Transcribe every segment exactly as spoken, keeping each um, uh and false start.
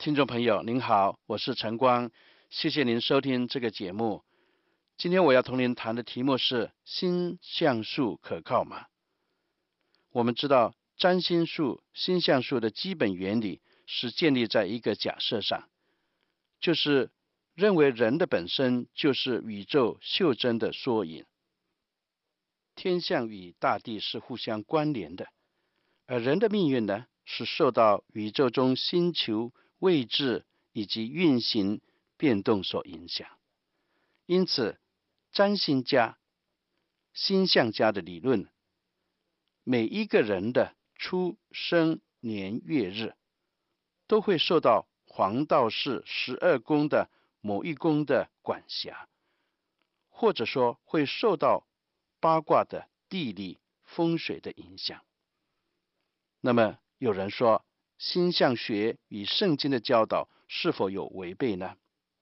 听众朋友您好，我是陈光，谢谢您收听这个节目。今天我要同您谈的题目是星象数可靠吗？我们知道占星术、星象术的基本原理是建立在一个假设上，就是认为人的本身就是宇宙袖珍的缩影，天象与大地是互相关联的，而人的命运呢，是受到宇宙中星球位置以及运行变动所影响。因此，占星家、星象家的理论，每一个人的出生年月日都会受到黄道式十二宫的某一宫的管辖，或者说会受到八卦的地理风水的影响。那么有人说，星象学与圣经的教导是否有违背呢？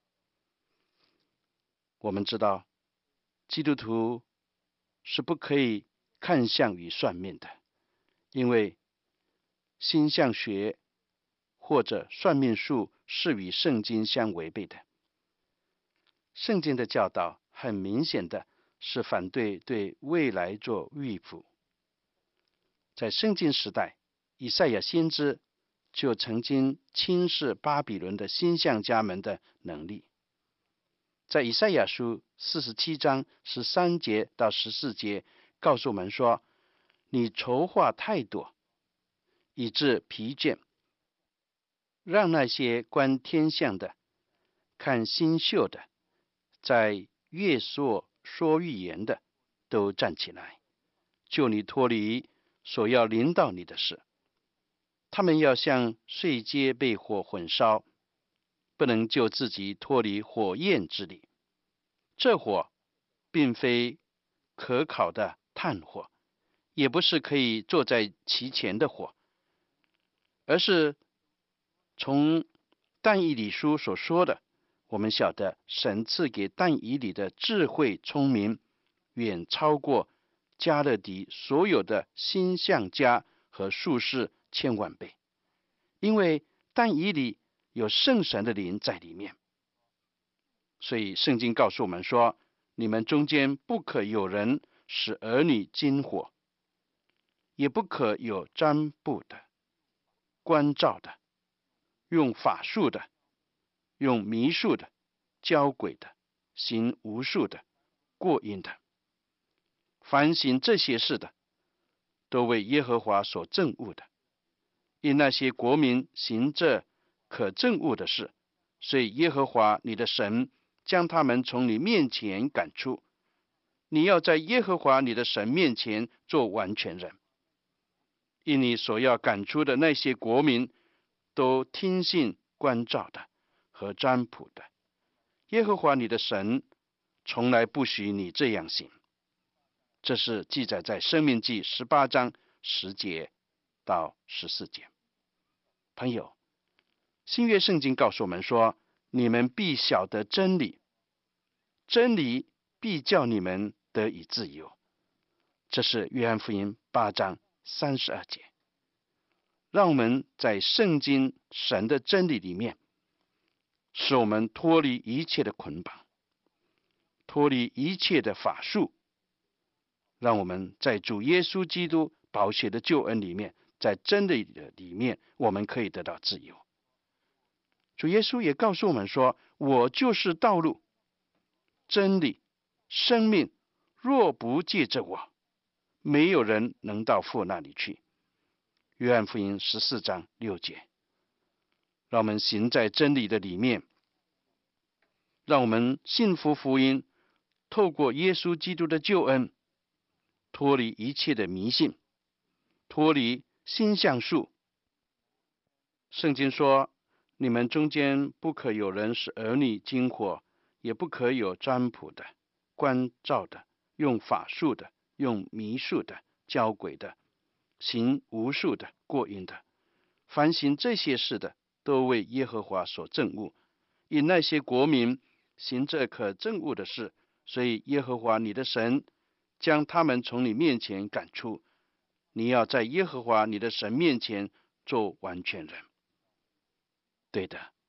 我们知道，基督徒是不可以看相与算命的，因为星象学或者算命术是与圣经相违背的。圣经的教导很明显的是反对对未来做预卜。在圣经时代，以赛亚先知就曾经轻视巴比伦的星象家们的能力。在以赛亚书四十七章十三节到十四节告诉我们说，你筹划太多，以致疲倦，让那些观天象的、看星宿的、在月朔说预言的都站起来，救你脱离所要临到你的事。他们要像碎秸被火焚烧，不能救自己脱离火焰之力。这火并非可烤的炭火，也不是可以坐在其前的火，而是从但以理书所说的，我们晓得神赐给但以理的智慧聪明，远超过加勒底所有的星象家和术士千万倍，因为但以理有圣神的灵在里面。所以圣经告诉我们说，你们中间不可有人使儿女经火，也不可有占卜的、观照的、用法术的、用迷术的、教鬼的、行巫术的、过阴的。凡行这些事的，都为耶和华所憎恶的。因那些国民行这可憎恶的事，所以耶和华你的神将他们从你面前赶出。你要在耶和华你的神面前做完全人。因你所要赶出的那些国民，都听信观照的和占卜的。耶和华你的神从来不许你这样行。这是记载在申命记十八章十节到十四节。朋友，新约圣经告诉我们说，你们必晓得真理，真理必叫你们得以自由。这是约翰福音八章三十二节。让我们在圣经神的真理里面，使我们脱离一切的捆绑，脱离一切的法术，让我们在主耶稣基督宝血的救恩里面，在真理的里面，我们可以得到自由。主耶稣也告诉我们说，我就是道路、真理、生命，若不借着我，没有人能到父那里去。约翰福音十四章六节。让我们行在真理的里面，让我们信服福音，透过耶稣基督的救恩，脱离一切的迷信，脱离星象术。圣经说，你们中间不可有人使儿女经火，也不可有占卜的、观照的、用法术的、用迷术的、教鬼的、行巫术的、过阴的。凡行这些事的，都为耶和华所憎恶。因那些国民行这可憎恶的事，所以耶和华你的神将他们从你面前赶出。你要在耶和华你的神面前做完全人。对的，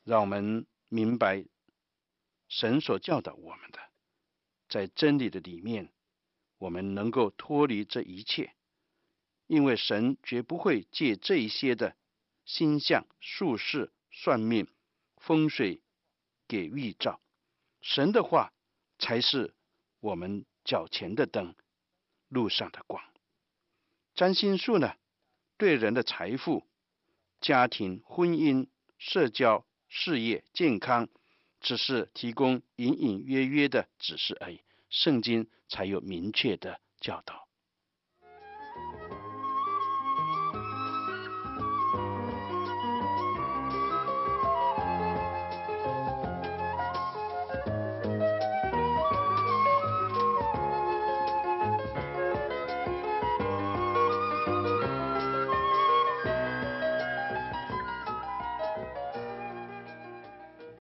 让我们明白神所教导我们的，在真理的里面，我们能够脱离这一切，因为神绝不会借这一些的星象、术士、算命、风水给预兆。神的话才是我们脚前的灯，路上的光。占星术呢，对人的财富、家庭、婚姻、社交、事业、健康，只是提供隐隐约约的指示而已。圣经才有明确的教导。